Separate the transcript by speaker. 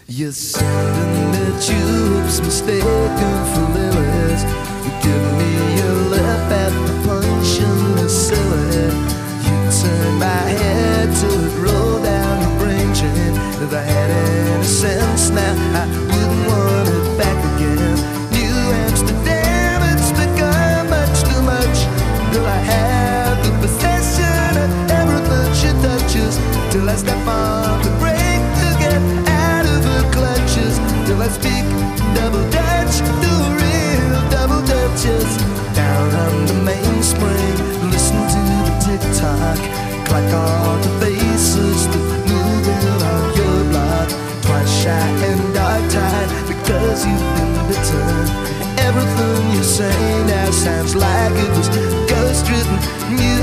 Speaker 1: You're sending me tubes mistaken for lilies. You give me your lip at the punch in the silly. You turn my head till it rolled down your brain chain. If I had any sense now, I wouldn't want it back again. New Amsterdam, it's become much too much. Till I have the possession of everything she touches. Till I step on the brake to get out of her clutches. Till I speak double Dutch, do real double Dutches. Down on the mainspring, listen to the tick-tock. Clock all the faces that move in on your block. Twice shy and dog-tied because you've been bitten. Everything you say now sounds like it was ghost-written music.